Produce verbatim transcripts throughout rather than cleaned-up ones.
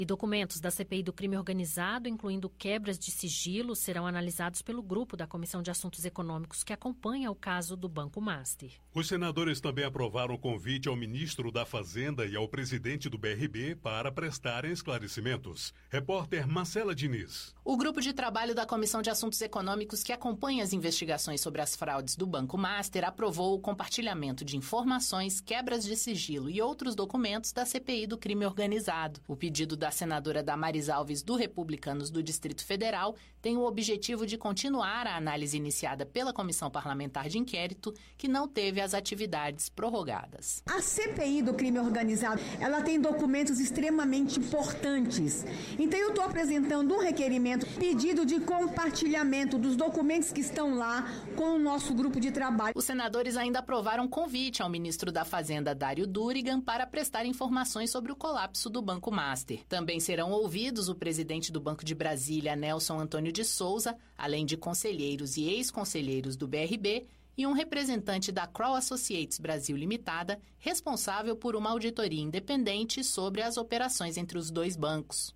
E documentos da C P I do crime organizado, incluindo quebras de sigilo, serão analisados pelo grupo da Comissão de Assuntos Econômicos que acompanha o caso do Banco Master. Os senadores também aprovaram o convite ao ministro da Fazenda e ao presidente do B R B para prestarem esclarecimentos. Repórter Marcela Diniz. O grupo de trabalho da Comissão de Assuntos Econômicos que acompanha as investigações sobre as fraudes do Banco Master aprovou o compartilhamento de informações, quebras de sigilo e outros documentos da C P I do crime organizado. O pedido da senadora Damares Alves, do Republicanos do Distrito Federal, tem o objetivo de continuar a análise iniciada pela Comissão Parlamentar de Inquérito, que não teve as atividades prorrogadas. A C P I do crime organizado, ela tem documentos extremamente importantes. Então eu estou apresentando um requerimento, pedido de compartilhamento dos documentos que estão lá com o nosso grupo de trabalho. Os senadores ainda aprovaram um convite ao ministro da Fazenda, Dário Durigan, para prestar informações sobre o colapso do Banco Master. Também serão ouvidos o presidente do Banco de Brasília, Nelson Antônio de Souza, além de conselheiros e ex-conselheiros do B R B, e um representante da Crowe Associates Brasil Limitada, responsável por uma auditoria independente sobre as operações entre os dois bancos.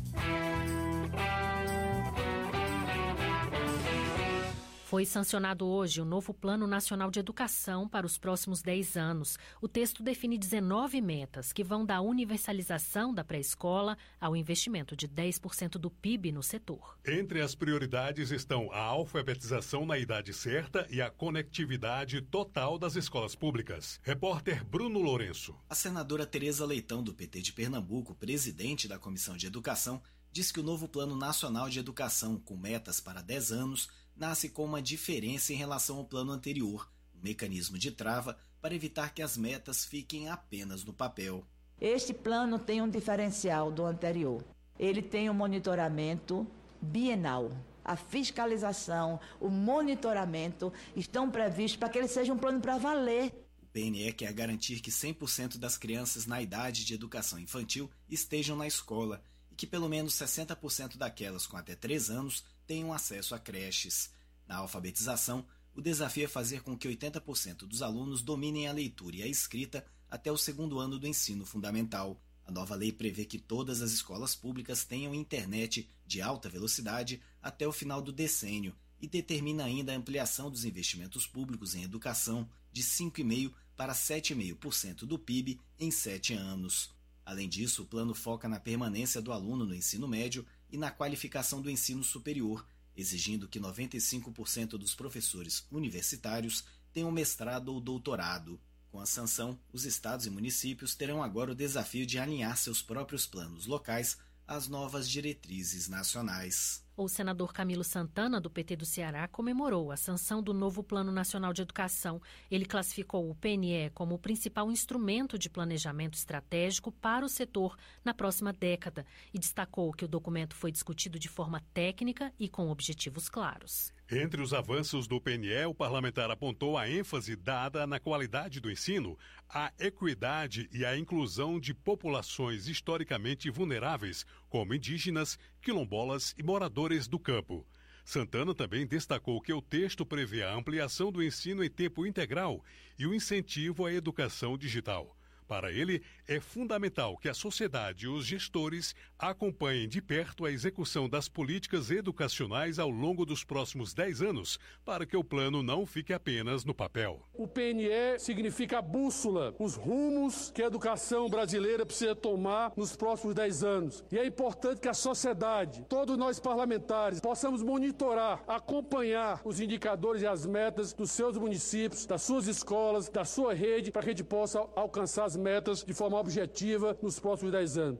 Foi sancionado hoje o novo Plano Nacional de Educação para os próximos dez anos. O texto define dezenove metas que vão da universalização da pré-escola ao investimento de dez por cento do P I B no setor. Entre as prioridades estão a alfabetização na idade certa e a conectividade total das escolas públicas. Repórter Bruno Lourenço. A senadora Tereza Leitão, do P T de Pernambuco, presidente da Comissão de Educação, diz que o novo Plano Nacional de Educação, com metas para dez anos, nasce com uma diferença em relação ao plano anterior, um mecanismo de trava para evitar que as metas fiquem apenas no papel. Este plano tem um diferencial do anterior. Ele tem um monitoramento bienal. A fiscalização, o monitoramento estão previstos para que ele seja um plano para valer. O P N E quer garantir que cem por cento das crianças na idade de educação infantil estejam na escola e que pelo menos sessenta por cento daquelas com até três anos tenham acesso a creches. Na alfabetização, o desafio é fazer com que oitenta por cento dos alunos dominem a leitura e a escrita até o segundo ano do ensino fundamental. A nova lei prevê que todas as escolas públicas tenham internet de alta velocidade até o final do decênio e determina ainda a ampliação dos investimentos públicos em educação de cinco vírgula cinco por cento para sete vírgula cinco por cento do P I B em sete anos. Além disso, o plano foca na permanência do aluno no ensino médio e na qualificação do ensino superior, exigindo que noventa e cinco por cento dos professores universitários tenham mestrado ou doutorado. Com a sanção, os estados e municípios terão agora o desafio de alinhar seus próprios planos locais às novas diretrizes nacionais. O senador Camilo Santana, do P T do Ceará, comemorou a sanção do novo Plano Nacional de Educação. Ele classificou o P N E como o principal instrumento de planejamento estratégico para o setor na próxima década e destacou que o documento foi discutido de forma técnica e com objetivos claros. Entre os avanços do P N E, o parlamentar apontou a ênfase dada na qualidade do ensino, a equidade e a inclusão de populações historicamente vulneráveis, como indígenas, quilombolas e moradores do campo. Santana também destacou que o texto prevê a ampliação do ensino em tempo integral e o incentivo à educação digital. Para ele, é fundamental que a sociedade e os gestores acompanhem de perto a execução das políticas educacionais ao longo dos próximos dez anos, para que o plano não fique apenas no papel. O P N E significa a bússola, os rumos que a educação brasileira precisa tomar nos próximos dez anos. E é importante que a sociedade, todos nós parlamentares, possamos monitorar, acompanhar os indicadores e as metas dos seus municípios, das suas escolas, da sua rede, para que a gente possa alcançar as metas de forma objetiva nos próximos dez anos.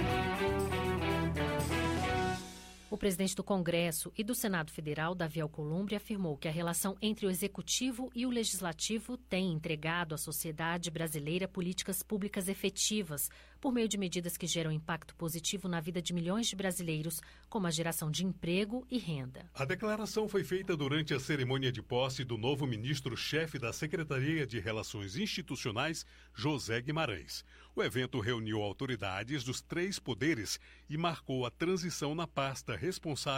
O presidente do Congresso e do Senado Federal, Davi Alcolumbre, afirmou que a relação entre o Executivo e o Legislativo tem entregado à sociedade brasileira políticas públicas efetivas, por meio de medidas que geram impacto positivo na vida de milhões de brasileiros, como a geração de emprego e renda. A declaração foi feita durante a cerimônia de posse do novo ministro-chefe da Secretaria de Relações Institucionais, José Guimarães. O evento reuniu autoridades dos três poderes e marcou a transição na pasta responsável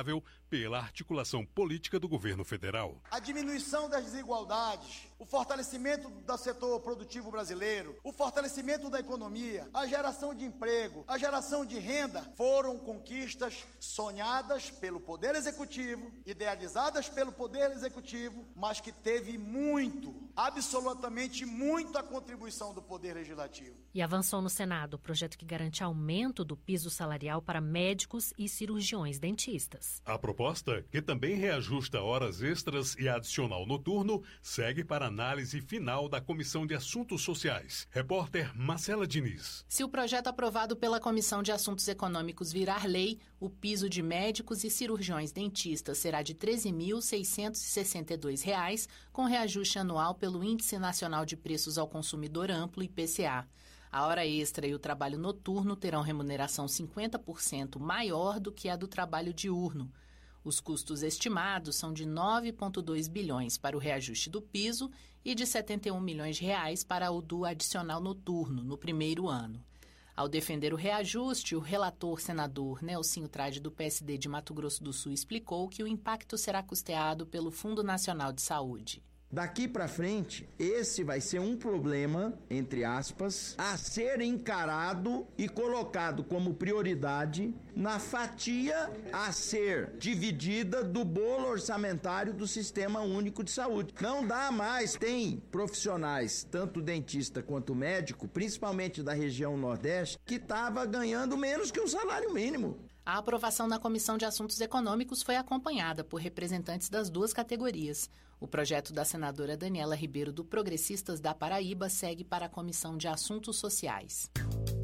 pela articulação política do governo federal. A diminuição das desigualdades, o fortalecimento do setor produtivo brasileiro, o fortalecimento da economia, a geração de emprego, a geração de renda foram conquistas sonhadas pelo Poder Executivo, idealizadas pelo Poder Executivo, mas que teve muito, absolutamente muito a contribuição do Poder Legislativo. E avançou no Senado o projeto que garante aumento do piso salarial para médicos e cirurgiões dentistas. A proposta, que também reajusta horas extras e adicional noturno, segue para análise final da Comissão de Assuntos Sociais. Repórter Marcela Diniz. Se o projeto aprovado pela Comissão de Assuntos Econômicos virar lei, o piso de médicos e cirurgiões dentistas será de treze mil seiscentos e sessenta e dois reais, com reajuste anual pelo Índice Nacional de Preços ao Consumidor Amplo, I P C A. A hora extra e o trabalho noturno terão remuneração cinquenta por cento maior do que a do trabalho diurno. Os custos estimados são de nove vírgula dois bilhões para o reajuste do piso e de setenta e um milhões de reais para o do adicional noturno, no primeiro ano. Ao defender o reajuste, o relator senador Nelsinho Trade, do P S D de Mato Grosso do Sul, explicou que o impacto será custeado pelo Fundo Nacional de Saúde. Daqui para frente, esse vai ser um problema, entre aspas, a ser encarado e colocado como prioridade na fatia a ser dividida do bolo orçamentário do Sistema Único de Saúde. Não dá mais, tem profissionais, tanto dentista quanto médico, principalmente da região Nordeste, que estava ganhando menos que um salário mínimo. A aprovação na Comissão de Assuntos Econômicos foi acompanhada por representantes das duas categorias. O projeto da senadora Daniela Ribeiro, do Progressistas da Paraíba, segue para a Comissão de Assuntos Sociais.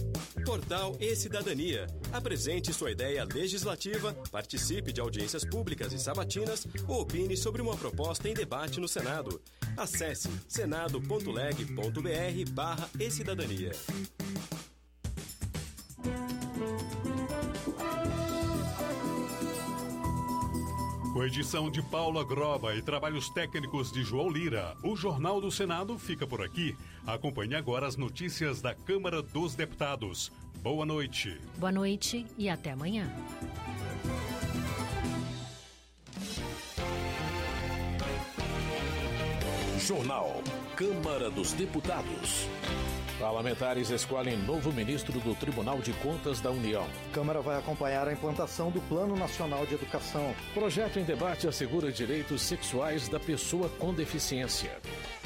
Portal E-Cidadania. Apresente sua ideia legislativa, participe de audiências públicas e sabatinas ou opine sobre uma proposta em debate no Senado. Acesse senado.leg.br barra E-Cidadania. Com edição de Paula Groba e trabalhos técnicos de João Lira, o Jornal do Senado fica por aqui. Acompanhe agora as notícias da Câmara dos Deputados. Boa noite. Boa noite e até amanhã. Jornal Câmara dos Deputados. Parlamentares escolhem novo ministro do Tribunal de Contas da União. A Câmara vai acompanhar a implantação do Plano Nacional de Educação. Projeto em debate assegura direitos sexuais da pessoa com deficiência.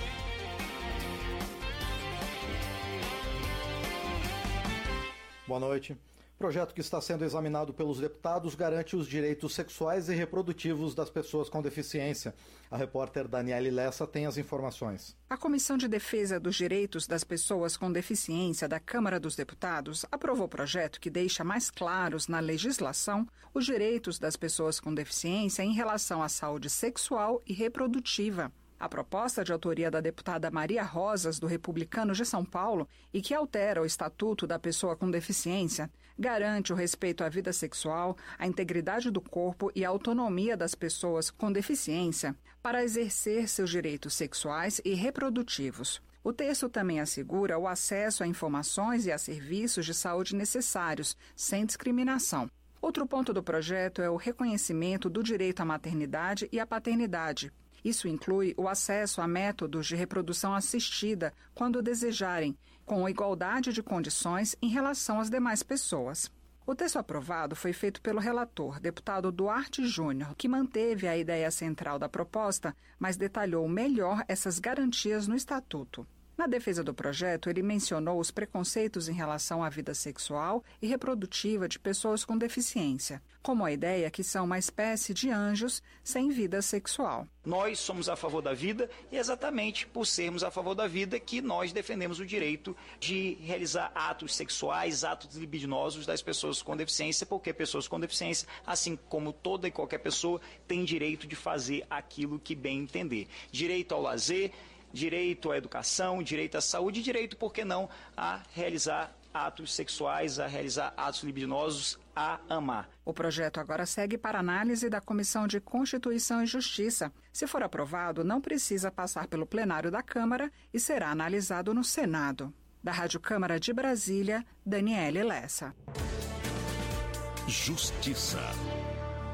Boa noite. O projeto que está sendo examinado pelos deputados garante os direitos sexuais e reprodutivos das pessoas com deficiência. A repórter Daniele Lessa tem as informações. A Comissão de Defesa dos Direitos das Pessoas com Deficiência da Câmara dos Deputados aprovou o projeto que deixa mais claros na legislação os direitos das pessoas com deficiência em relação à saúde sexual e reprodutiva. A proposta de autoria da deputada Maria Rosas, do Republicanos de São Paulo, e que altera o Estatuto da Pessoa com Deficiência, garante o respeito à vida sexual, à integridade do corpo e à autonomia das pessoas com deficiência para exercer seus direitos sexuais e reprodutivos. O texto também assegura o acesso a informações e a serviços de saúde necessários, sem discriminação. Outro ponto do projeto é o reconhecimento do direito à maternidade e à paternidade. Isso inclui o acesso a métodos de reprodução assistida, quando desejarem, com igualdade de condições em relação às demais pessoas. O texto aprovado foi feito pelo relator, deputado Duarte Júnior, que manteve a ideia central da proposta, mas detalhou melhor essas garantias no Estatuto. Na defesa do projeto, ele mencionou os preconceitos em relação à vida sexual e reprodutiva de pessoas com deficiência, como a ideia que são uma espécie de anjos sem vida sexual. Nós somos a favor da vida e exatamente por sermos a favor da vida que nós defendemos o direito de realizar atos sexuais, atos libidinosos das pessoas com deficiência, porque pessoas com deficiência, assim como toda e qualquer pessoa, têm direito de fazer aquilo que bem entender. Direito ao lazer, direito à educação, direito à saúde, direito, por que não, a realizar atos sexuais, a realizar atos libidinosos, a amar. O projeto agora segue para análise da Comissão de Constituição e Justiça. Se for aprovado, não precisa passar pelo plenário da Câmara e será analisado no Senado. Da Rádio Câmara de Brasília, Daniele Lessa. Justiça.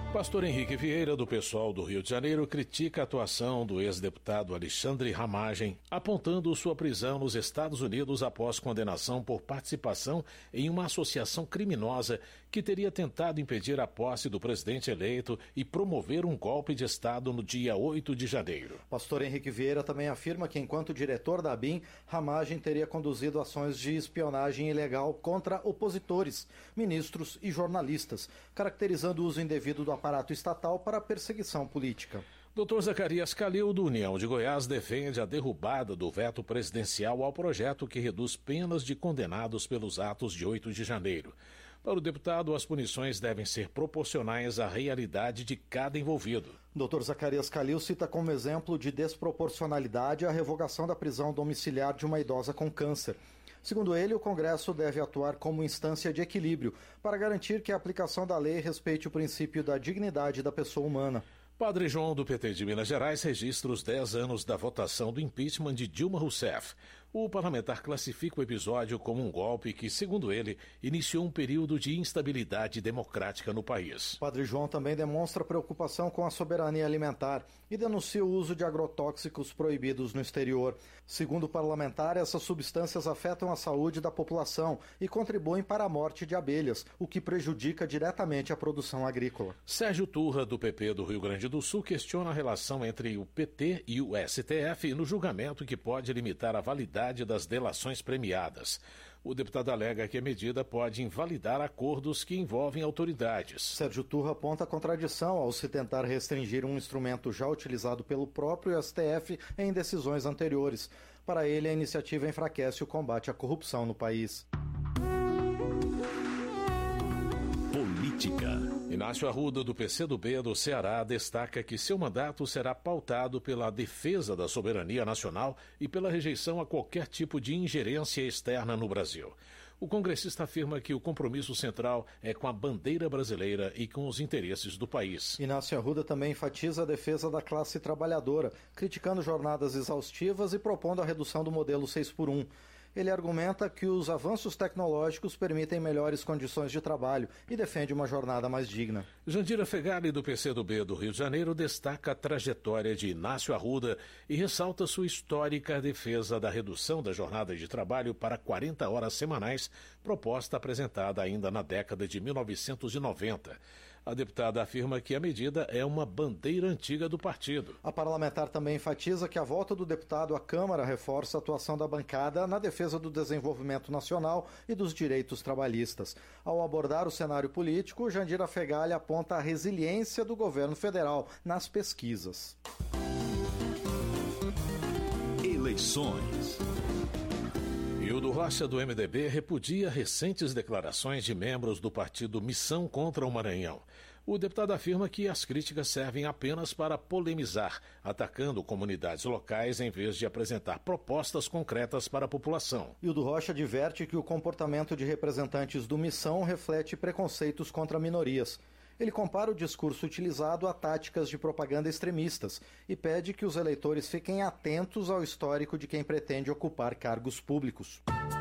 Pastor Henrique Vieira, do PSOL do Rio de Janeiro, critica a atuação do ex-deputado Alexandre Ramagem, apontando sua prisão nos Estados Unidos após condenação por participação em uma associação criminosa que teria tentado impedir a posse do presidente eleito e promover um golpe de Estado no dia oito de janeiro. Pastor Henrique Vieira também afirma que, enquanto diretor da ABIN, Ramagem teria conduzido ações de espionagem ilegal contra opositores, ministros e jornalistas, caracterizando o uso indevido do aparato estatal para a perseguição política. doutor Zacarias Calil, do União de Goiás, defende a derrubada do veto presidencial ao projeto que reduz penas de condenados pelos atos de oito de janeiro. Para o deputado, as punições devem ser proporcionais à realidade de cada envolvido. doutor Zacarias Calil cita como exemplo de desproporcionalidade a revogação da prisão domiciliar de uma idosa com câncer. Segundo ele, o Congresso deve atuar como instância de equilíbrio para garantir que a aplicação da lei respeite o princípio da dignidade da pessoa humana. Padre João, do P T de Minas Gerais, registra os dez anos da votação do impeachment de Dilma Rousseff. O parlamentar classifica o episódio como um golpe que, segundo ele, iniciou um período de instabilidade democrática no país. Padre João também demonstra preocupação com a soberania alimentar e denuncia o uso de agrotóxicos proibidos no exterior. Segundo o parlamentar, essas substâncias afetam a saúde da população e contribuem para a morte de abelhas, o que prejudica diretamente a produção agrícola. Sérgio Turra, do P P do Rio Grande do Sul, questiona a relação entre o P T e o S T F no julgamento que pode limitar a validade das delações premiadas. O deputado alega que a medida pode invalidar acordos que envolvem autoridades. Sérgio Turra aponta a contradição ao se tentar restringir um instrumento já utilizado pelo próprio S T F em decisões anteriores. Para ele, a iniciativa enfraquece o combate à corrupção no país. Política. Inácio Arruda, do P C do B do Ceará, destaca que seu mandato será pautado pela defesa da soberania nacional e pela rejeição a qualquer tipo de ingerência externa no Brasil. O congressista afirma que o compromisso central é com a bandeira brasileira e com os interesses do país. Inácio Arruda também enfatiza a defesa da classe trabalhadora, criticando jornadas exaustivas e propondo a redução do modelo seis por um. Ele argumenta que os avanços tecnológicos permitem melhores condições de trabalho e defende uma jornada mais digna. Jandira Fegali, do P C do B do Rio de Janeiro, destaca a trajetória de Inácio Arruda e ressalta sua histórica defesa da redução da jornada de trabalho para quarenta horas semanais, proposta apresentada ainda na década de mil novecentos e noventa. A deputada afirma que a medida é uma bandeira antiga do partido. A parlamentar também enfatiza que a volta do deputado à Câmara reforça a atuação da bancada na defesa do desenvolvimento nacional e dos direitos trabalhistas. Ao abordar o cenário político, Jandira Fegali aponta a resiliência do governo federal nas pesquisas. Eleições. Hildo Rocha, do M D B, repudia recentes declarações de membros do partido Missão contra o Maranhão. O deputado afirma que as críticas servem apenas para polemizar, atacando comunidades locais em vez de apresentar propostas concretas para a população. Hildo Rocha adverte que o comportamento de representantes do Missão reflete preconceitos contra minorias. Ele compara o discurso utilizado a táticas de propaganda extremistas e pede que os eleitores fiquem atentos ao histórico de quem pretende ocupar cargos públicos.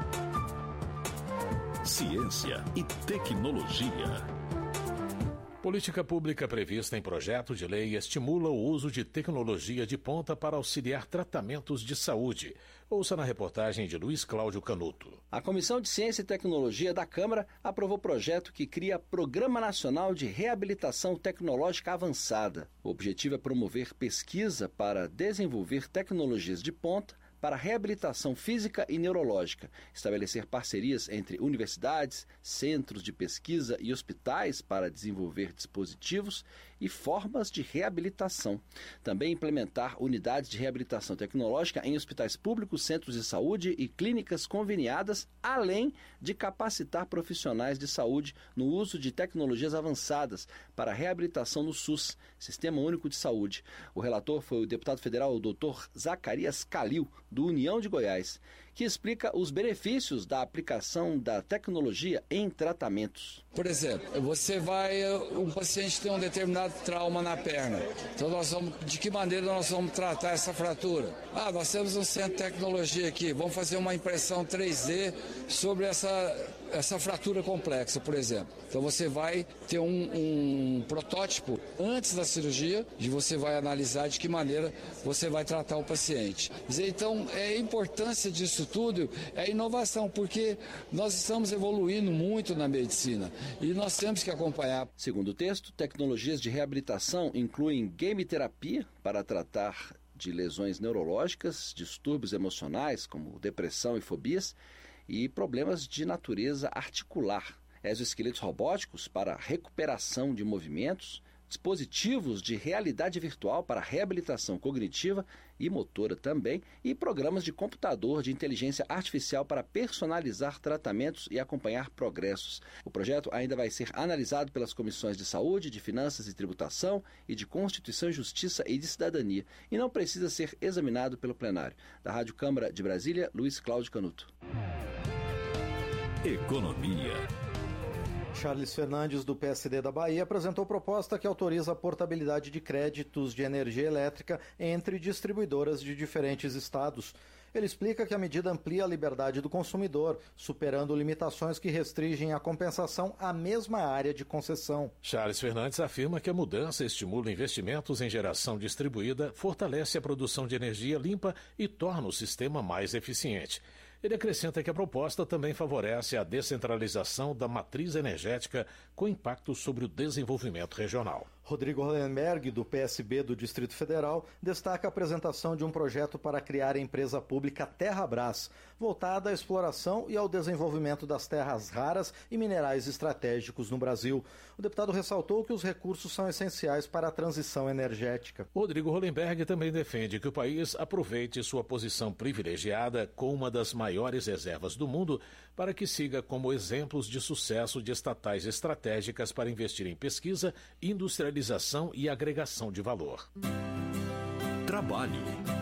Ciência e tecnologia. Política pública prevista em projeto de lei estimula o uso de tecnologia de ponta para auxiliar tratamentos de saúde. Ouça na reportagem de Luiz Cláudio Canuto. A Comissão de Ciência e Tecnologia da Câmara aprovou projeto que cria Programa Nacional de Reabilitação Tecnológica Avançada. O objetivo é promover pesquisa para desenvolver tecnologias de ponta para reabilitação física e neurológica, estabelecer parcerias entre universidades, centros de pesquisa e hospitais para desenvolver dispositivos e formas de reabilitação. Também implementar unidades de reabilitação tecnológica em hospitais públicos, centros de saúde e clínicas conveniadas, além de capacitar profissionais de saúde no uso de tecnologias avançadas para reabilitação no SUS, Sistema Único de Saúde. O relator foi o deputado federal doutor Zacarias Calil, do União de Goiás, que explica os benefícios da aplicação da tecnologia em tratamentos. Por exemplo, você vai, um paciente tem um determinado trauma na perna, então nós vamos, de que maneira nós vamos tratar essa fratura? Ah, nós temos um centro de tecnologia aqui, vamos fazer uma impressão três D sobre essa essa fratura complexa, por exemplo. Então você vai ter um, um protótipo antes da cirurgia e você vai analisar de que maneira você vai tratar o paciente. Então, é a importância disso tudo é a inovação, porque nós estamos evoluindo muito na medicina e nós temos que acompanhar. Segundo o texto, tecnologias de reabilitação incluem game terapia para tratar de lesões neurológicas, distúrbios emocionais como depressão e fobias e problemas de natureza articular, exoesqueletos robóticos para recuperação de movimentos, dispositivos de realidade virtual para reabilitação cognitiva e motora também, e programas de computador de inteligência artificial para personalizar tratamentos e acompanhar progressos. O projeto ainda vai ser analisado pelas comissões de saúde, de finanças e tributação e de Constituição e Justiça e de Cidadania, e não precisa ser examinado pelo plenário. Da Rádio Câmara de Brasília, Luiz Cláudio Canuto. Economia. Charles Fernandes, do P S D da Bahia, apresentou proposta que autoriza a portabilidade de créditos de energia elétrica entre distribuidoras de diferentes estados. Ele explica que a medida amplia a liberdade do consumidor, superando limitações que restringem a compensação à mesma área de concessão. Charles Fernandes afirma que a mudança estimula investimentos em geração distribuída, fortalece a produção de energia limpa e torna o sistema mais eficiente. Ele acrescenta que a proposta também favorece a descentralização da matriz energética com impacto sobre o desenvolvimento regional. Rodrigo Hollenberg, do P S B do Distrito Federal, destaca a apresentação de um projeto para criar a empresa pública Terrabras, voltada à exploração e ao desenvolvimento das terras raras e minerais estratégicos no Brasil. O deputado ressaltou que os recursos são essenciais para a transição energética. Rodrigo Hollenberg também defende que o país aproveite sua posição privilegiada com uma das maiores reservas do mundo para que siga como exemplos de sucesso de estatais estratégicas para investir em pesquisa, industrialização e agregação de valor. Trabalho.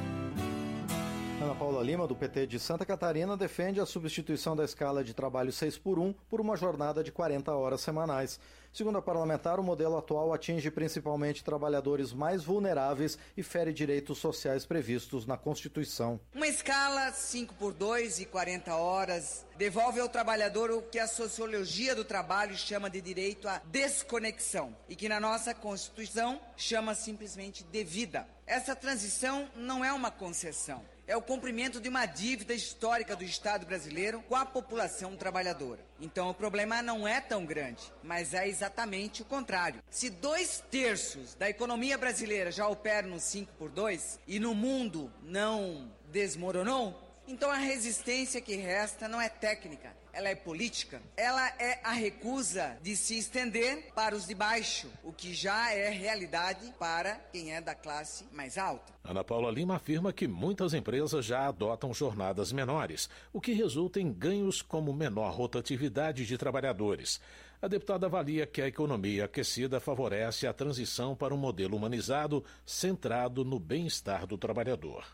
Ana Paula Lima, do P T de Santa Catarina, defende a substituição da escala de trabalho seis por um por uma jornada de quarenta horas semanais. Segundo a parlamentar, o modelo atual atinge principalmente trabalhadores mais vulneráveis e fere direitos sociais previstos na Constituição. Uma escala cinco por dois e quarenta horas devolve ao trabalhador o que a sociologia do trabalho chama de direito à desconexão e que na nossa Constituição chama simplesmente de vida. Essa transição não é uma concessão. É o cumprimento de uma dívida histórica do Estado brasileiro com a população trabalhadora. Então o problema não é tão grande, mas é exatamente o contrário. Se dois terços da economia brasileira já operam no cinco por dois e no mundo não desmoronou, então a resistência que resta não é técnica, ela é política. Ela é a recusa de se estender para os de baixo, o que já é realidade para quem é da classe mais alta. Ana Paula Lima afirma que muitas empresas já adotam jornadas menores, o que resulta em ganhos como menor rotatividade de trabalhadores. A deputada avalia que a economia aquecida favorece a transição para um modelo humanizado, centrado no bem-estar do trabalhador.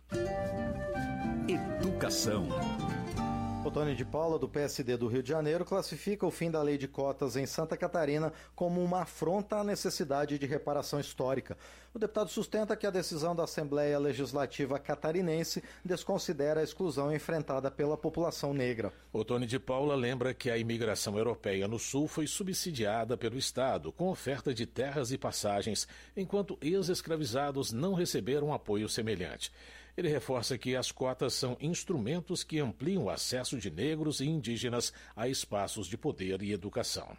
Educação. Otônio de Paula, do P S D do Rio de Janeiro, classifica o fim da lei de cotas em Santa Catarina como uma afronta à necessidade de reparação histórica. O deputado sustenta que a decisão da Assembleia Legislativa catarinense desconsidera a exclusão enfrentada pela população negra. Otônio de Paula lembra que a imigração europeia no Sul foi subsidiada pelo Estado, com oferta de terras e passagens, enquanto ex-escravizados não receberam apoio semelhante. Ele reforça que as cotas são instrumentos que ampliam o acesso de negros e indígenas a espaços de poder e educação.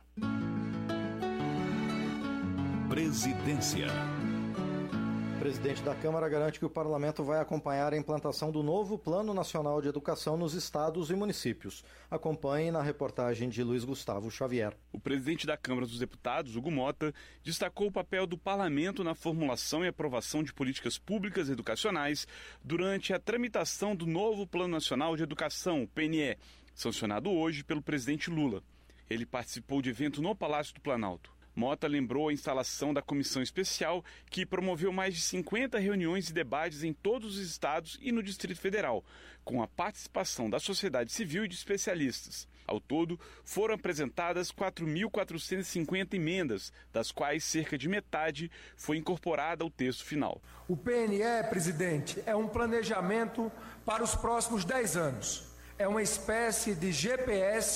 Presidência. O presidente da Câmara garante que o parlamento vai acompanhar a implantação do novo Plano Nacional de Educação nos estados e municípios. Acompanhe na reportagem de Luiz Gustavo Xavier. O presidente da Câmara dos Deputados, Hugo Mota, destacou o papel do parlamento na formulação e aprovação de políticas públicas educacionais durante a tramitação do novo Plano Nacional de Educação, o P N E, sancionado hoje pelo presidente Lula. Ele participou de evento no Palácio do Planalto. Mota lembrou a instalação da comissão especial que promoveu mais de cinquenta reuniões e debates em todos os estados e no Distrito Federal, com a participação da sociedade civil e de especialistas. Ao todo, foram apresentadas quatro mil quatrocentas e cinquenta emendas, das quais cerca de metade foi incorporada ao texto final. O P N E, presidente, é um planejamento para os próximos dez anos. É uma espécie de G P S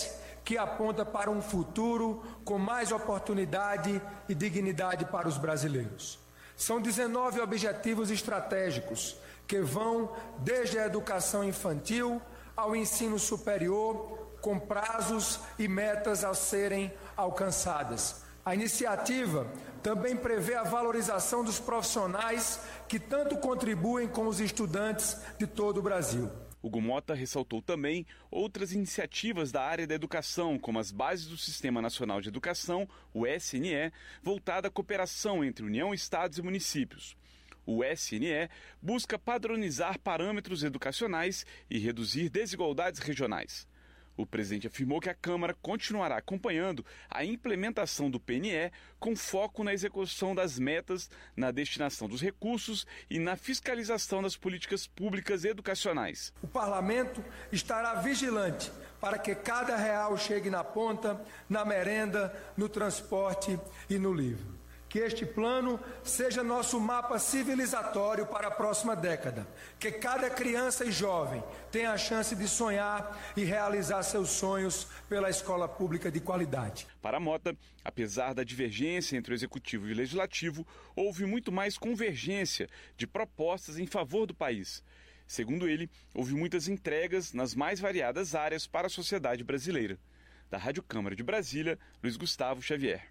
que aponta para um futuro com mais oportunidade e dignidade para os brasileiros. São dezenove objetivos estratégicos que vão desde a educação infantil ao ensino superior, com prazos e metas a serem alcançadas. A iniciativa também prevê a valorização dos profissionais que tanto contribuem com os estudantes de todo o Brasil. Hugo Mota ressaltou também outras iniciativas da área da educação, como as bases do Sistema Nacional de Educação, o S N E, voltada à cooperação entre União, Estados e municípios. O S N E busca padronizar parâmetros educacionais e reduzir desigualdades regionais. O presidente afirmou que a Câmara continuará acompanhando a implementação do P N E com foco na execução das metas, na destinação dos recursos e na fiscalização das políticas públicas educacionais. O Parlamento estará vigilante para que cada real chegue na ponta, na merenda, no transporte e no livro. Que este plano seja nosso mapa civilizatório para a próxima década. Que cada criança e jovem tenha a chance de sonhar e realizar seus sonhos pela escola pública de qualidade. Para Mota, apesar da divergência entre o Executivo e o Legislativo, houve muito mais convergência de propostas em favor do país. Segundo ele, houve muitas entregas nas mais variadas áreas para a sociedade brasileira. Da Rádio Câmara de Brasília, Luiz Gustavo Xavier.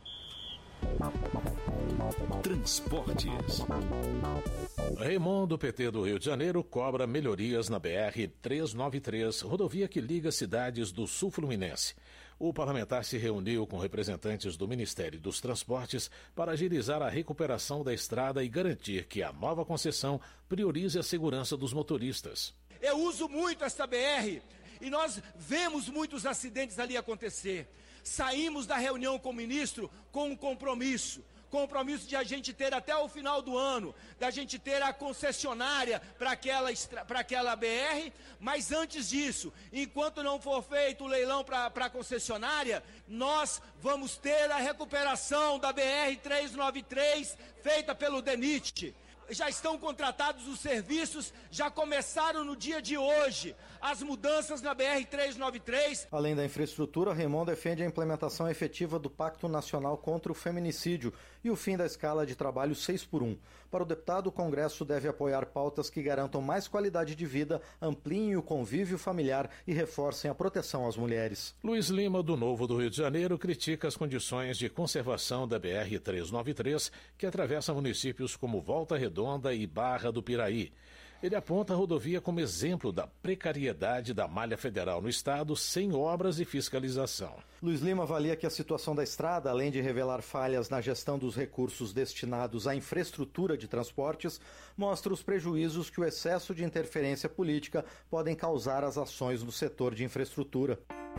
Transportes. Raimon, do P T do Rio de Janeiro, cobra melhorias na B R trezentos e noventa e três, rodovia que liga cidades do sul fluminense. O parlamentar se reuniu com representantes do Ministério dos Transportes para agilizar a recuperação da estrada e garantir que a nova concessão priorize a segurança dos motoristas. Eu uso muito esta B R e nós vemos muitos acidentes ali acontecer. Saímos da reunião com o ministro com um compromisso, compromisso de a gente ter até o final do ano, da gente ter a concessionária para aquela, para aquela B R, mas antes disso, enquanto não for feito o leilão para a concessionária, nós vamos ter a recuperação da B R trezentos e noventa e três feita pelo DENIT. Já estão contratados os serviços, já começaram no dia de hoje as mudanças na B R trezentos e noventa e três. Além da infraestrutura, Raimon defende a implementação efetiva do Pacto Nacional contra o Feminicídio e o fim da escala de trabalho seis por um. Para o deputado, o Congresso deve apoiar pautas que garantam mais qualidade de vida, ampliem o convívio familiar e reforcem a proteção às mulheres. Luiz Lima, do Novo do Rio de Janeiro, critica as condições de conservação da B R trezentos e noventa e três, que atravessa municípios como Volta Redonda e Barra do Piraí. Ele aponta a rodovia como exemplo da precariedade da malha federal no estado, sem obras e fiscalização. Luiz Lima avalia que a situação da estrada, além de revelar falhas na gestão dos recursos destinados à infraestrutura de transportes, mostra os prejuízos que o excesso de interferência política podem causar às ações do setor de infraestrutura.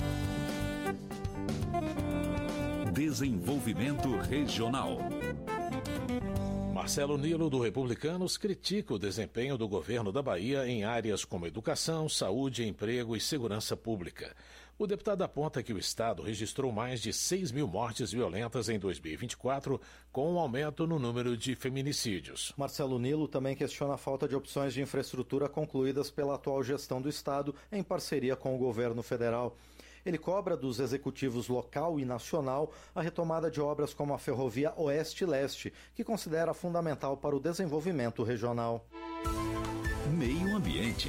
Desenvolvimento regional. Marcelo Nilo, do Republicanos, critica o desempenho do governo da Bahia em áreas como educação, saúde, emprego e segurança pública. O deputado aponta que o estado registrou mais de seis mil mortes violentas em dois mil e vinte e quatro, com um aumento no número de feminicídios. Marcelo Nilo também questiona a falta de opções de infraestrutura concluídas pela atual gestão do estado em parceria com o governo federal. Ele cobra dos executivos local e nacional a retomada de obras como a ferrovia Oeste-Leste, que considera fundamental para o desenvolvimento regional. Meio Ambiente.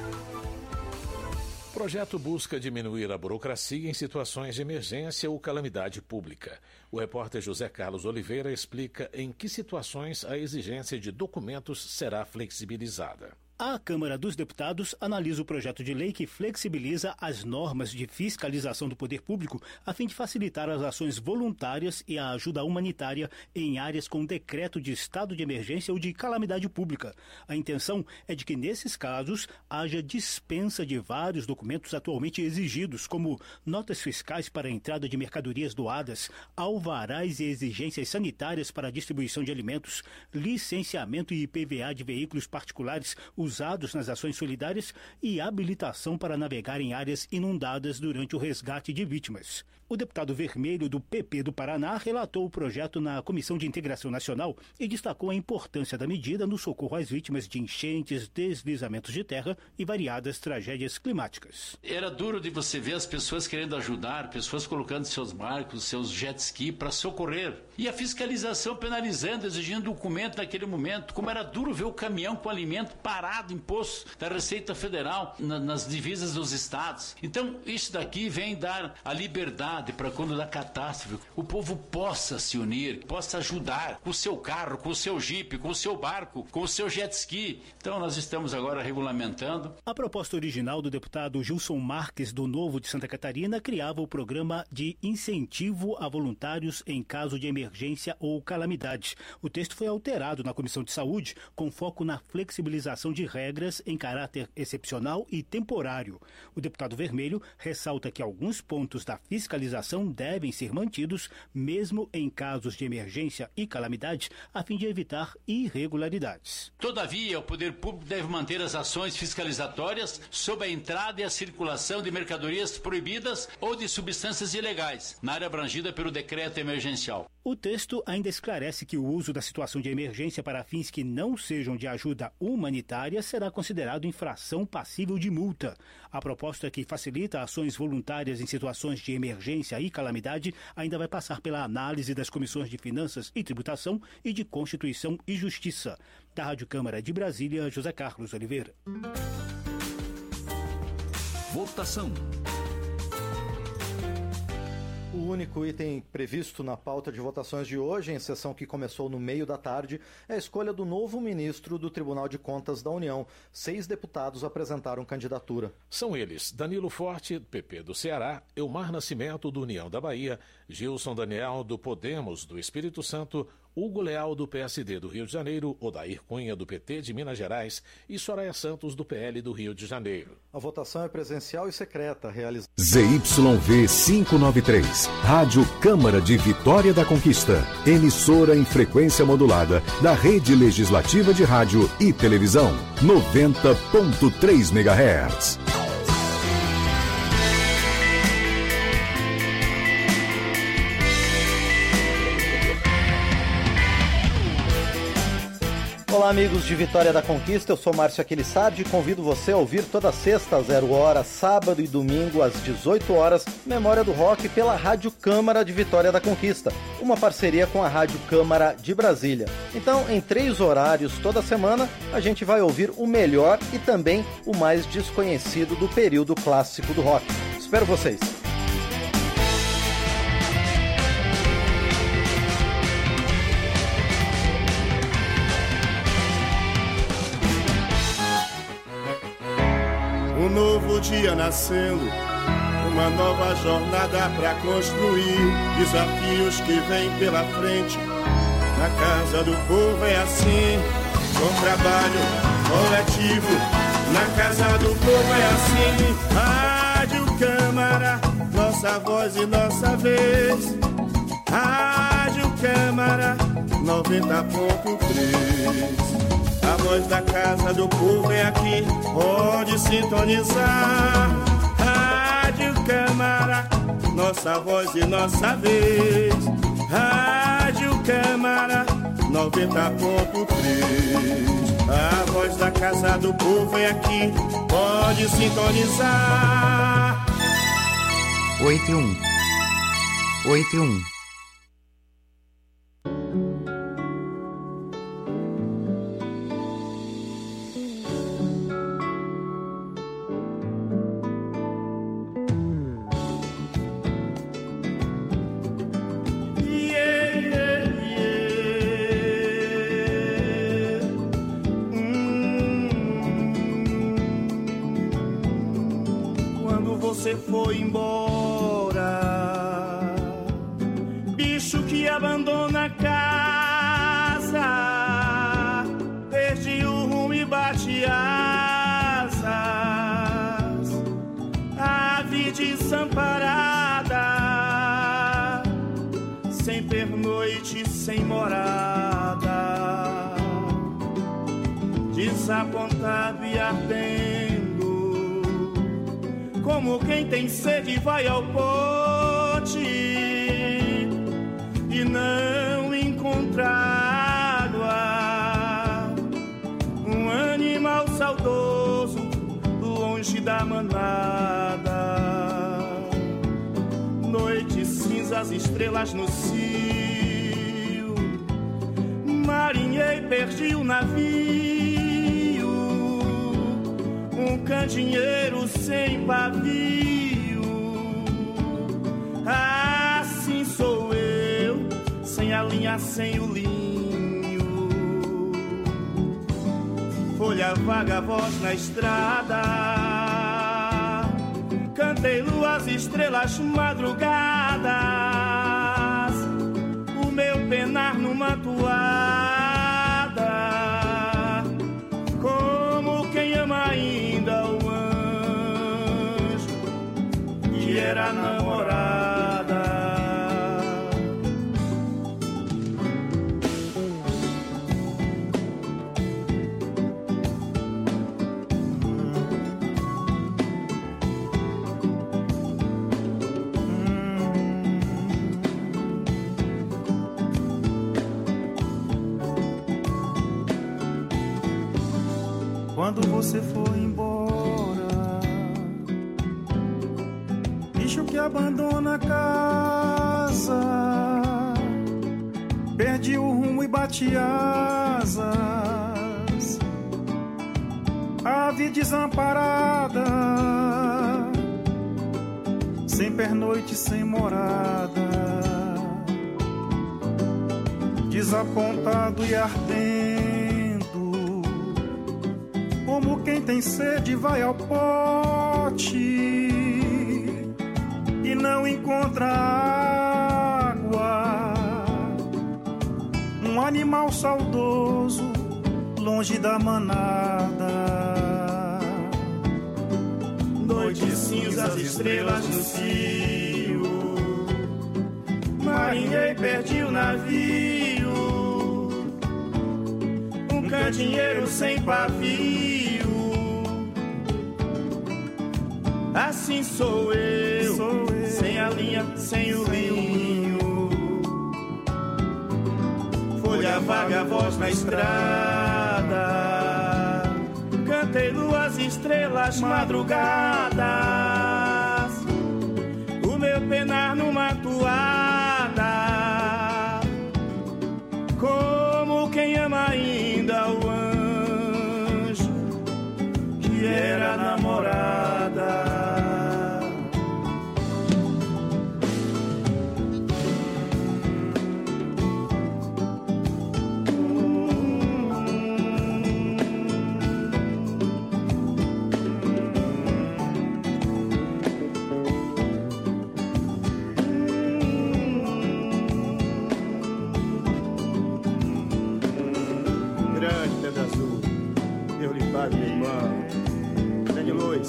O projeto busca diminuir a burocracia em situações de emergência ou calamidade pública. O repórter José Carlos Oliveira explica em que situações a exigência de documentos será flexibilizada. A Câmara dos Deputados analisa o projeto de lei que flexibiliza as normas de fiscalização do poder público a fim de facilitar as ações voluntárias e a ajuda humanitária em áreas com decreto de estado de emergência ou de calamidade pública. A intenção é de que, nesses casos, haja dispensa de vários documentos atualmente exigidos, como notas fiscais para a entrada de mercadorias doadas, alvarás e exigências sanitárias para a distribuição de alimentos, licenciamento e I P V A de veículos particulares usados usados nas ações solidárias e habilitação para navegar em áreas inundadas durante o resgate de vítimas. O deputado Vermelho do P P do Paraná relatou o projeto na Comissão de Integração Nacional e destacou a importância da medida no socorro às vítimas de enchentes, deslizamentos de terra e variadas tragédias climáticas. Era duro de você ver as pessoas querendo ajudar, pessoas colocando seus barcos, seus jet ski para socorrer. E a fiscalização penalizando, exigindo documento naquele momento. Como era duro ver o caminhão com alimento parado em posto da Receita Federal na, nas divisas dos estados. Então, isso daqui vem dar a liberdade para quando da catástrofe o povo possa se unir, possa ajudar com o seu carro, com o seu jipe, com o seu barco, com o seu jet ski. Então nós estamos agora regulamentando. A proposta original do deputado Gilson Marques do Novo de Santa Catarina criava o programa de incentivo a voluntários em caso de emergência ou calamidade. O texto foi alterado na Comissão de Saúde com foco na flexibilização de regras em caráter excepcional e temporário. O deputado Vermelho ressalta que alguns pontos da fiscalização devem ser mantidos, mesmo em casos de emergência e calamidade, a fim de evitar irregularidades. Todavia, o poder público deve manter as ações fiscalizatórias sobre a entrada e a circulação de mercadorias proibidas ou de substâncias ilegais, na área abrangida pelo decreto emergencial. O texto ainda esclarece que o uso da situação de emergência para fins que não sejam de ajuda humanitária será considerado infração passível de multa. A proposta que facilita ações voluntárias em situações de emergência e calamidade ainda vai passar pela análise das comissões de Finanças e Tributação e de Constituição e Justiça. Da Rádio Câmara de Brasília, José Carlos Oliveira. Votação. O único item previsto na pauta de votações de hoje, em sessão que começou no meio da tarde, é a escolha do novo ministro do Tribunal de Contas da União. Seis deputados apresentaram candidatura. São eles Danilo Forte, do P P do Ceará, Elmar Nascimento, do União da Bahia, Gilson Daniel, do Podemos do Espírito Santo, Hugo Leal, do P S D do Rio de Janeiro, Odair Cunha, do P T de Minas Gerais e Soraya Santos, do P L do Rio de Janeiro. A votação é presencial e secreta, realizada... Z Y V quinhentos e noventa e três, Rádio Câmara de Vitória da Conquista, emissora em frequência modulada da Rede Legislativa de Rádio e Televisão, noventa ponto três megahertz. Olá, amigos de Vitória da Conquista, eu sou Márcio Aquilissardi e convido você a ouvir toda sexta às zero hora, sábado e domingo às dezoito horas, Memória do Rock pela Rádio Câmara de Vitória da Conquista, uma parceria com a Rádio Câmara de Brasília. Então, em três horários toda semana, a gente vai ouvir o melhor e também o mais desconhecido do período clássico do rock. Espero vocês! Um novo dia nascendo, uma nova jornada pra construir, desafios que vêm pela frente. Na casa do povo é assim, com trabalho coletivo. Na casa do povo é assim, Rádio Câmara, nossa voz e nossa vez. Rádio Câmara, noventa ponto três. A voz da casa do povo é aqui, pode sintonizar. Rádio Câmara, nossa voz e nossa vez. Rádio Câmara, noventa ponto três. A voz da casa do povo é aqui, pode sintonizar. oito um oito um Você foi embora, bicho que abandona a casa, perde o rumo e bate asas, ave desamparada, sem pernoite, sem morada, desapontado e ardendo, como quem tem sede vai ao pote e não encontra água. Um animal saudoso longe da manada, noite cinzas, estrelas no cio, marinhei, perdi o navio, um candeeiro sem pavio. Assim sou eu, sem a linha, sem o linho, folha vaga, voz na estrada, cantei luas, estrelas, madrugadas, o meu penar numa toada, como quem ama ainda o anjo que era namorada. Quando você foi embora, bicho que abandona a casa, perdi o rumo e bati asas, ave desamparada, sem pernoite, sem morada, desapontado e ardendo, como quem tem sede vai ao pote e não encontra água. Um animal saudoso longe da manada, noite cinzas, estrelas no cio, marinhei, perdi o navio, um candeeiro sem pavio. Assim sou eu, sou eu, sem a linha, sem o linho, folha vaga, voz na estrada, cantei luas, estrelas, madrugadas, o meu penar numa toada, como quem ama ainda o anjo que era namorada. Meu irmão, grande luz.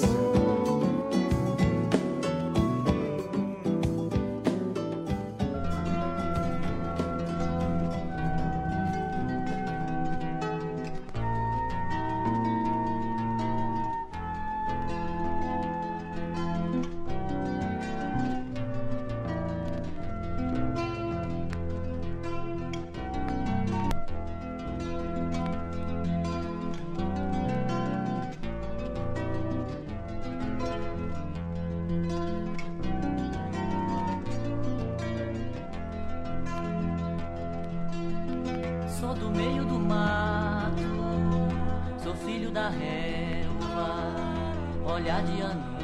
Sou do meio do mato, sou filho da relva, olhar de anum.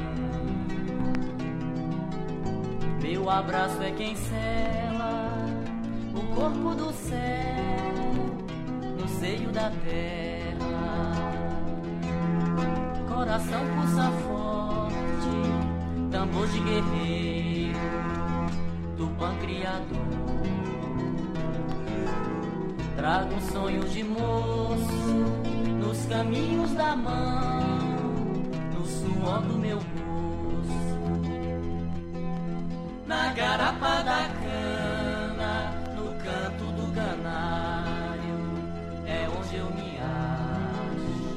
Meu abraço é quem sela o corpo do céu no seio da terra. Coração pulsa forte, tambor de guerreiro, Tupã criador. Trago um sonho de moço nos caminhos da mão, no suor do meu rosto, na garapa da cana, no canto do canário, é onde eu me acho.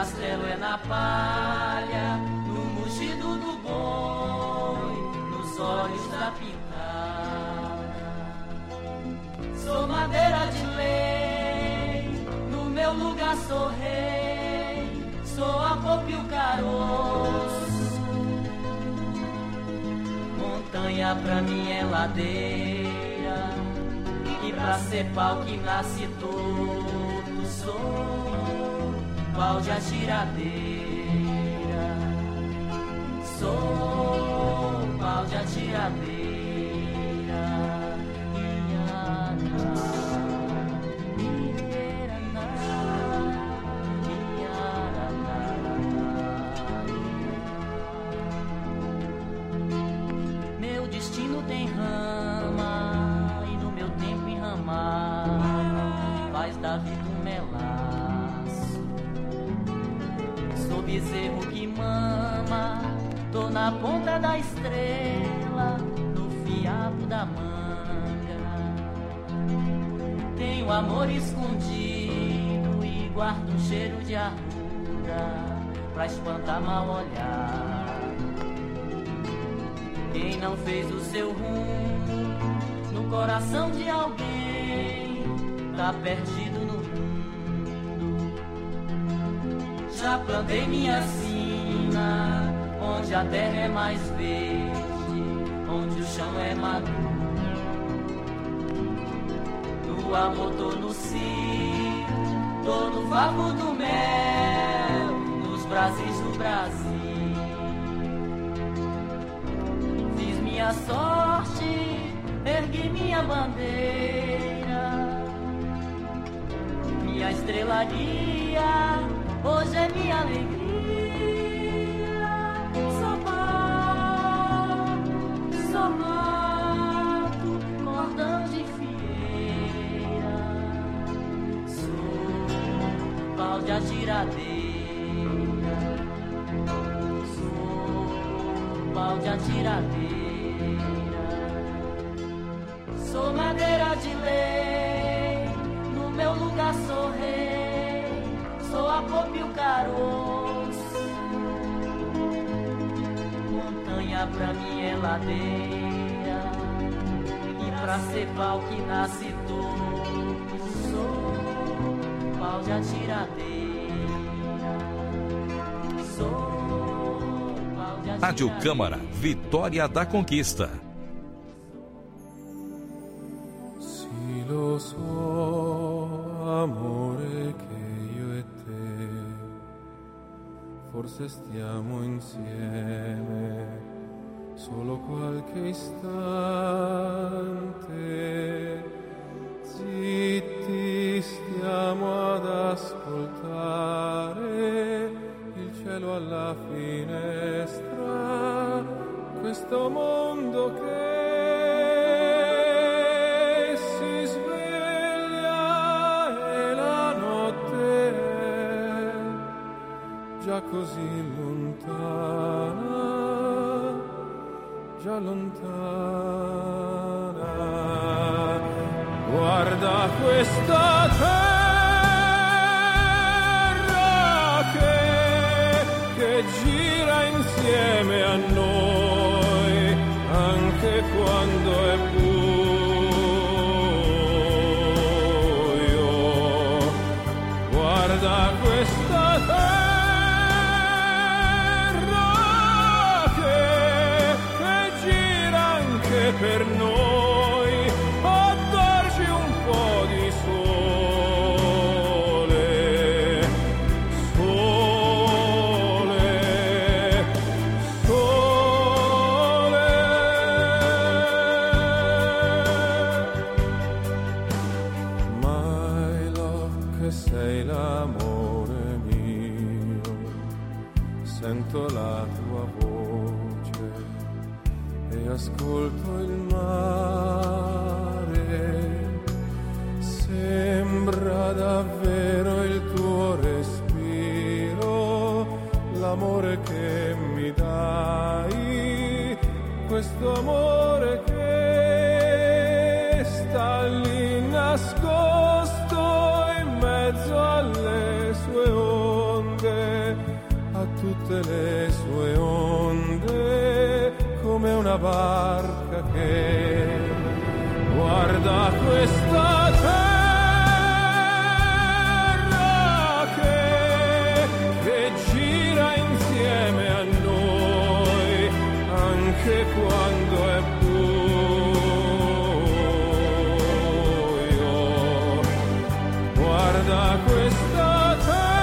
castelo é na palha, no mugido do boi, nos olhos da pintada. Sou madeira de lei, no meu lugar sou rei, sou a popa e o caroço. Montanha pra mim é ladeira, e pra ser pau que nasce todo sou pau de atiradeira. Sou pau de atiradeira. Meu destino tem rama e no meu tempo enramar faz da vida um melaço. Sou bezerro que mama, tô na ponta da estrela, no fiapo da manga. Tenho amor escondido e guardo um cheiro de arruda pra espantar mal olhar. Quem não fez o seu rumo no coração de alguém tá perdido no mundo. Já plantei minha sina onde a terra é mais verde, onde o chão é maduro. No amor tô no cio, tô no vago do mel, nos brasis do Brasil. Fiz minha sorte, ergui minha bandeira, minha estrela guia, hoje é minha alegria. Sou mato, sou mato, cordão de fieira. Sou pau de atiradeira. Sou pau de atiradeira. Sou madeira de lei, no meu lugar sou rei, sou a popa e o caroço. Montanha pra mim é ladeira, e pra ser pau que nasce todo, sou pau de atiradeira. Sou pau de atiradeira. Rádio Câmara, Vitória da Conquista. Lo so, amore, che io e te forse stiamo insieme solo qualche istante. Zitti stiamo ad ascoltare il cielo alla finestra, questo mondo che già così lontana, già lontana. Guarda questa terra che, che gira insieme a noi, anche quando è buio. Guarda questa terra per noi, a darci un po' di sole, sole, sole. My love, che sei l'amore mio, sento la tua voce e ascolto il mare, sembra davvero il tuo respiro, l'amore che mi dai, questo amore che sta lì nascosto in mezzo alle sue onde. Guarda questa terra che, che gira insieme a noi anche quando è buio. Guarda questa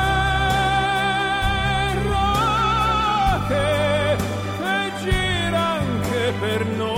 terra che, che gira anche per noi.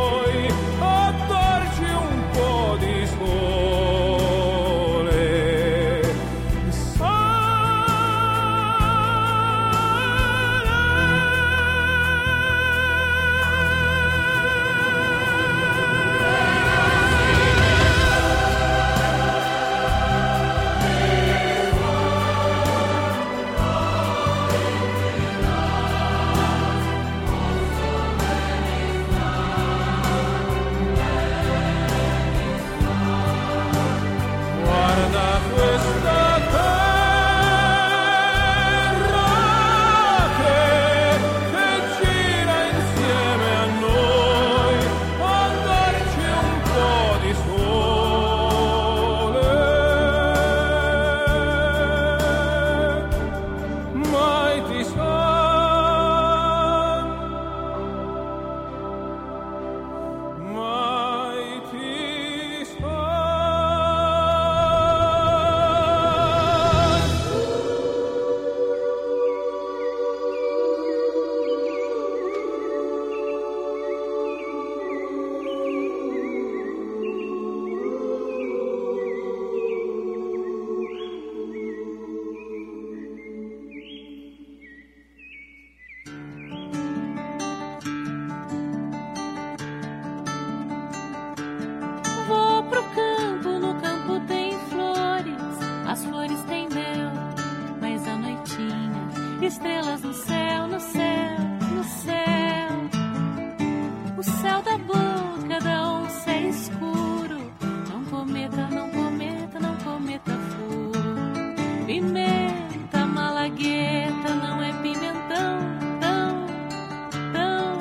Estrelas no céu, no céu, no céu. O céu da boca da onça é escuro. Não cometa, não cometa, não cometa furo. Pimenta, malagueta, não é pimentão, tão, tão.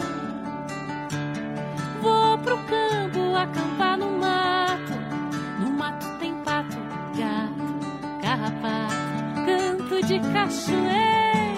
Vou pro campo acampar no mato. No mato tem pato, gato, carrapato. Canto de cachoeira.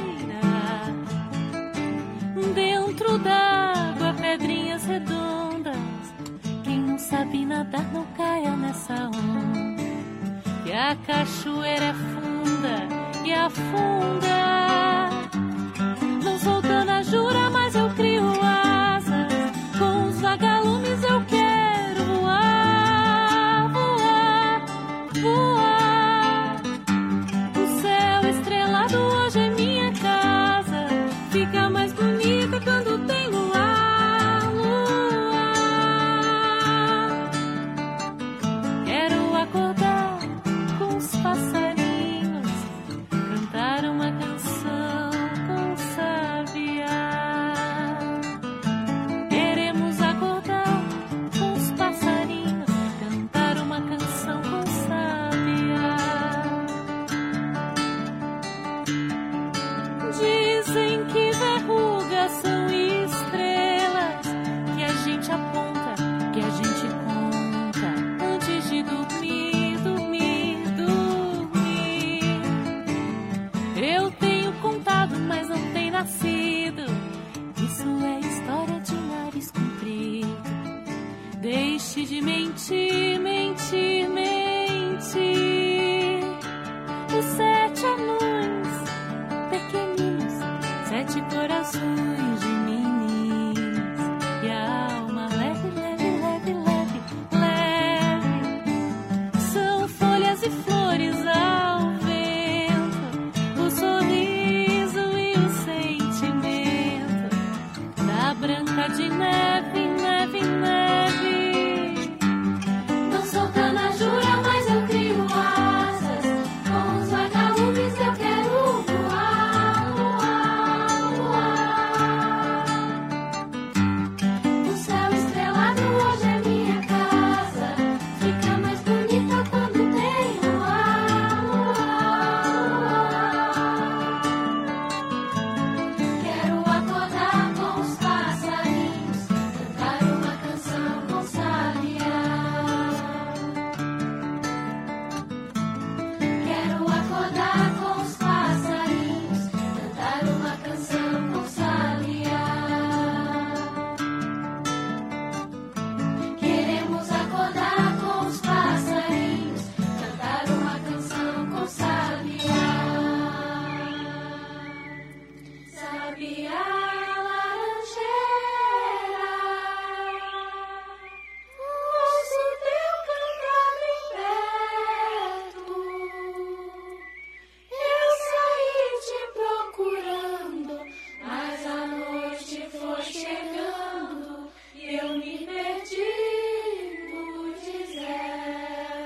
Dentro d'água, pedrinhas redondas. Quem não sabe nadar não caia nessa onda. Que a cachoeira é funda e afunda. Não sou dona jura, mas eu crio asas. Com os vagalumes eu quero voar, voar, voar. O céu estrelado hoje é minha casa. Fica mais bonita quando tem luar, luar. Quero acordar com os passarinhos, cantar uma canção com sabiá. Queremos acordar com os passarinhos, cantar uma canção com sabiá. Dizem que verrugas são estrelas que a gente aponta, que a gente conta antes de dormir, dormir, dormir. Eu tenho contado, mas não tenho nascido. Isso é história de nariz comprido. Deixe de mentir, mentir, mentir. Os sete anões pequeninos, sete corações de meninos. E a alma leve, leve, leve, leve, leve. São folhas e flores ao vento. O sorriso e o sentimento da Branca de Neve, neve, neve.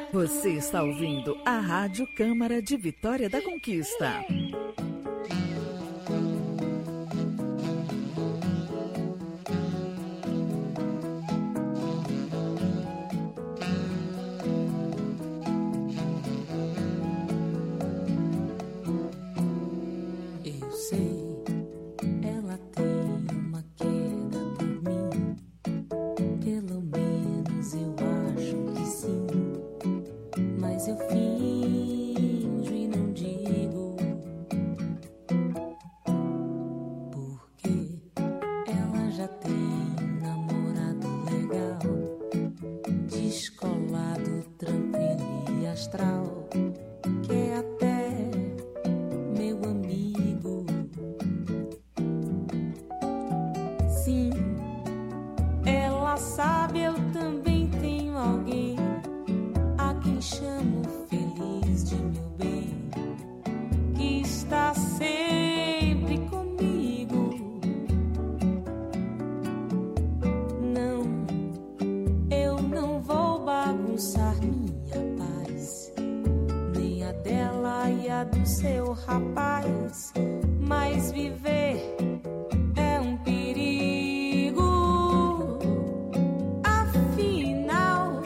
Você está ouvindo a Rádio Câmara de Vitória da Conquista. Eu sei, ela tem uma queda por mim. Pelo menos eu acho que sim. Mas eu finjo e não digo, porque ela já tem um namorado legal, descolado, tranquilo e astral, que é até meu amigo. Sim, ela sabe, eu também tenho alguém a quem chamo feliz de meu bem, que está sempre comigo. Não, eu não vou bagunçar minha paz, nem a dela e a do seu rapaz, mas viver é um perigo. Afinal,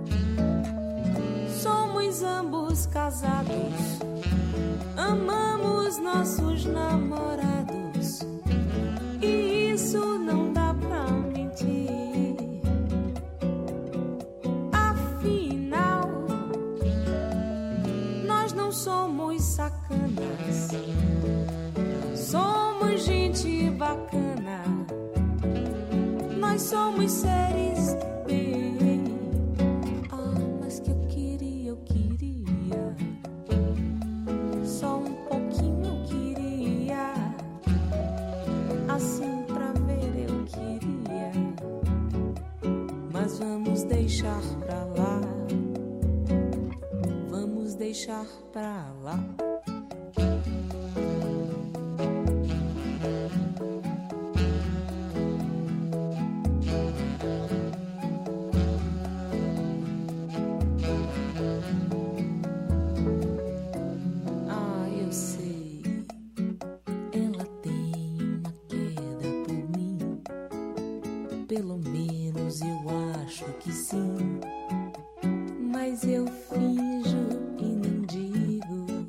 somos ambos casados, amamos nossos namorados, e isso não dá pra mentir. Afinal, nós não somos sacanas, somos gente bacana, nós somos seres do bem. Ah, mas que eu queria, eu queria, só um pouquinho eu queria, assim pra ver eu queria, mas vamos deixar pra lá, vamos deixar pra lá. Ah, eu sei, ela tem uma queda por mim. Pelo menos eu acho que sim, mas eu finjo e não digo,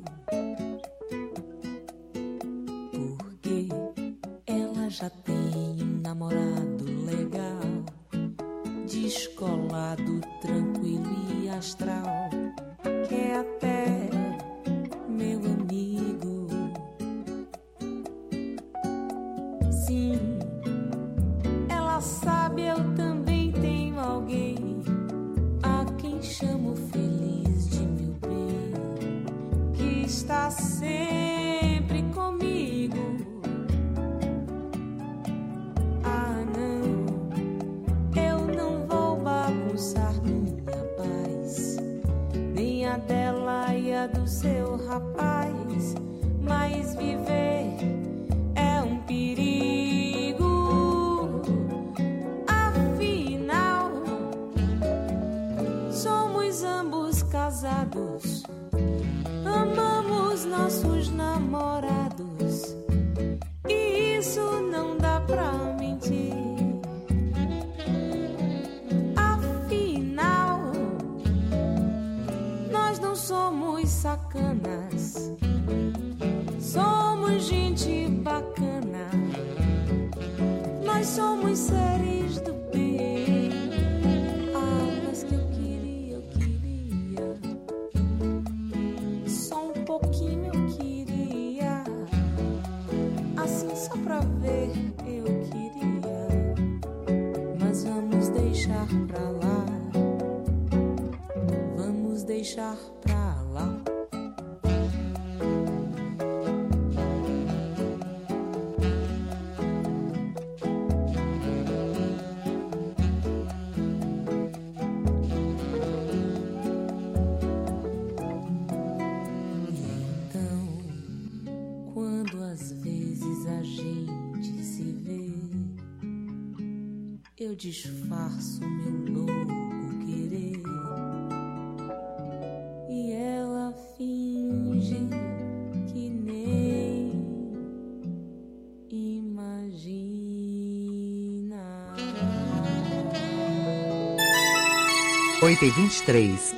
porque ela já tem um namorado legal, descolado, tranquilo e astral, que é até meu amigo. Sim, ela sabe, eu também tenho alguém a quem chamo feliz de meu bem, que está sempre comigo. Ah, não, eu não vou bagunçar minha paz, nem a dela e a do seu rapaz, mas viver é um perigo. Afinal, somos ambos casados, amamos nossos namorados, e isso não dá pra mentir. Afinal, nós não somos sacanas, somos gente bacana, nós somos seres do bem. Ah, mas que eu queria, eu queria, só um pouquinho eu queria, assim só pra ver eu queria, mas vamos deixar pra lá, vamos deixar pra lá. Eu disfarço meu louco querer, oito e vinte e três.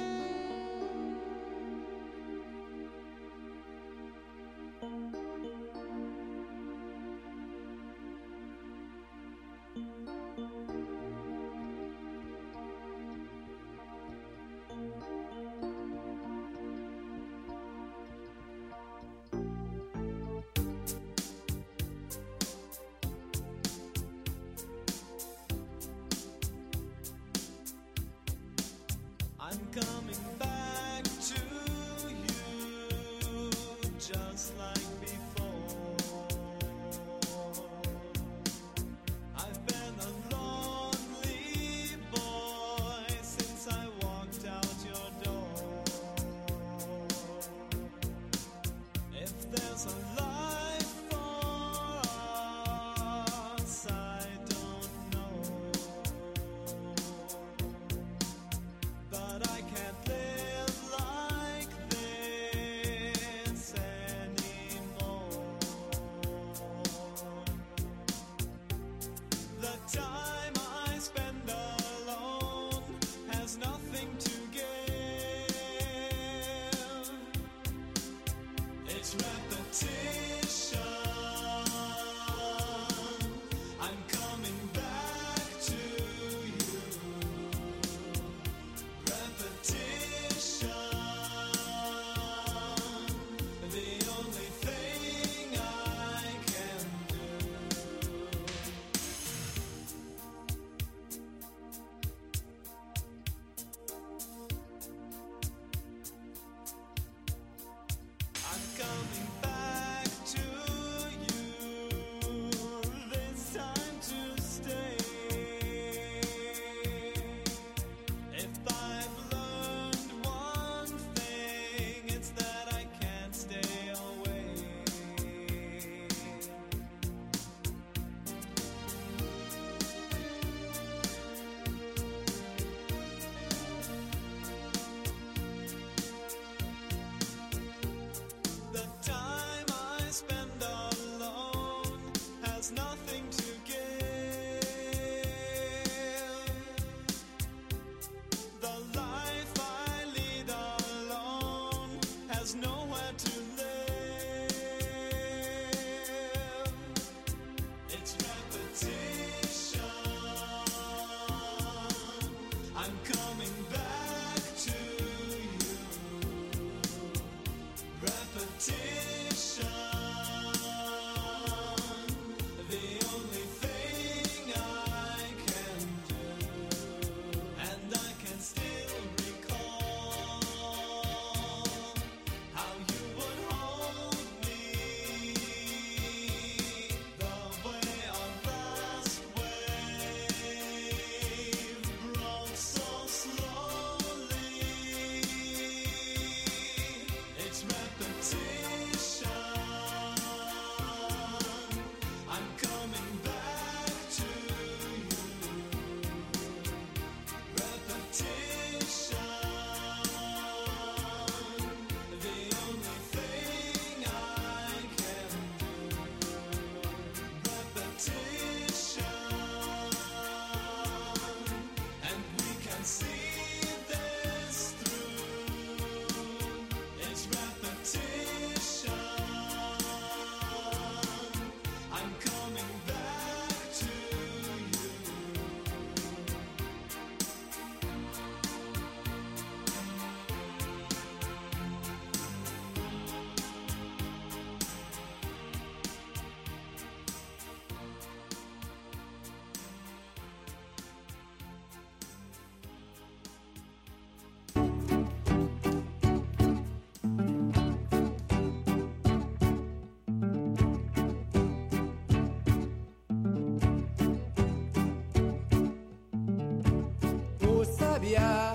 sabiá,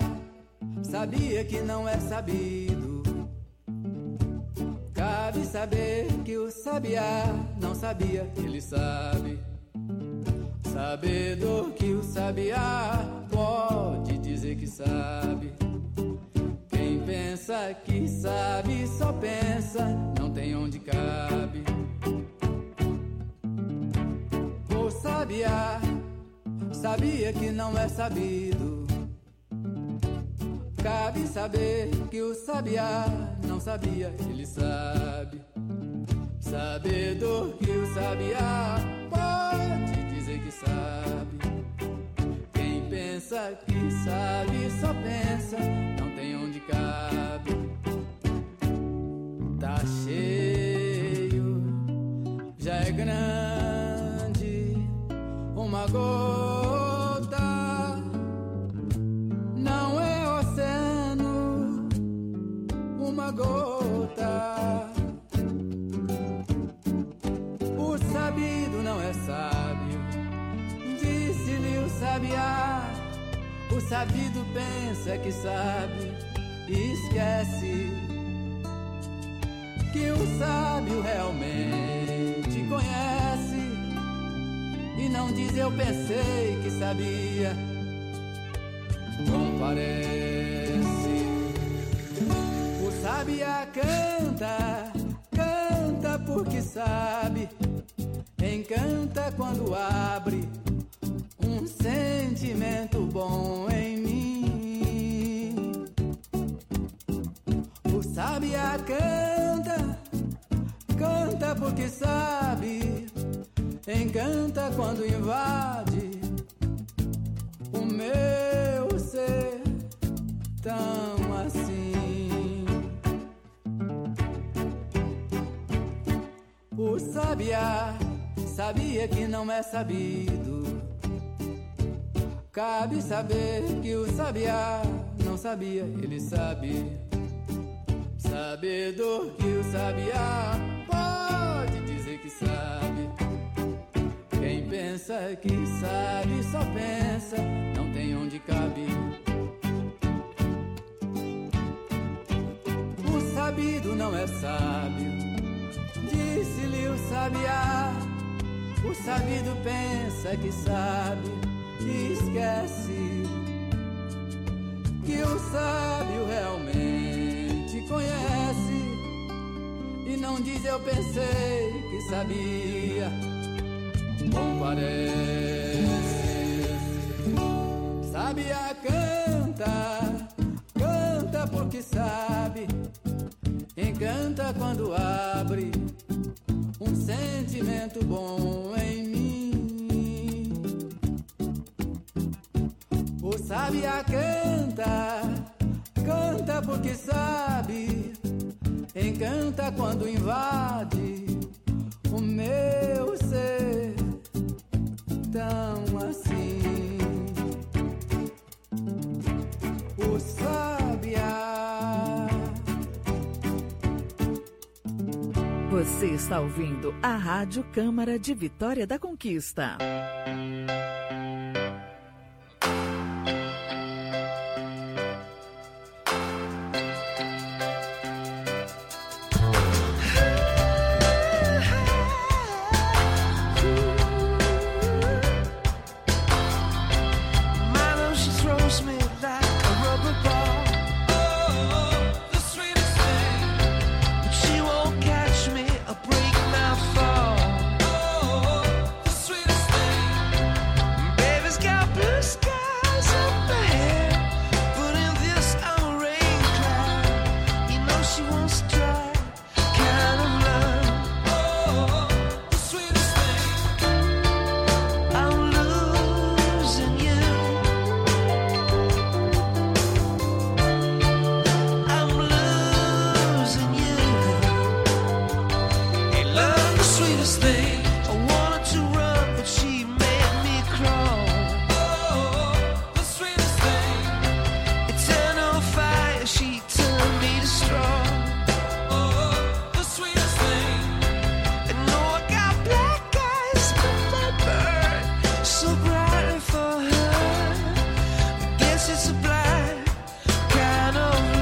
sabia que não é sabido. Cabe saber que o sabiá não sabia, ele sabe. Sabedor que o sabiá pode dizer que sabe. Quem pensa que sabe só pensa, não tem onde cabe. O sabiá sabia que não é sabido. Cabe saber que o sabiá não sabia, ele sabe. Sabedor que o sabiá pode dizer que sabe. Quem pensa que sabe só pensa, não tem onde cabe. Tá cheio, já é grande, uma gota, não é oceano, uma gota. O sabido não é sábio, disse-lhe o sabiá. O sabido pensa que sabe e esquece que o sábio realmente conhece e não diz eu pensei que sabia, não parece. O sabiá canta, canta porque sabe, encanta quando abre um sentimento bom em mim. O sabiá canta, canta porque sabe, encanta quando invade o meu ser tão assim. O sabiá sabia que não é sabido. Cabe saber que o sabiá não sabia, ele sabe. Sabedor que o sabiá pode dizer que sabe. Quem pensa que sabe só pensa, não tem onde cabe. O sabido não é sábio, disse-lhe o sabiá. O sabido pensa que sabe e esquece que o sábio realmente conhece e não diz eu pensei que sabia, bom parece. Sabiá canta, canta porque sabe, encanta quando abre um sentimento bom em mim. O sabiá canta, canta porque sabe, encanta quando invade o meu ser tão assim. O sabiá. Você está ouvindo a Rádio Câmara de Vitória da Conquista.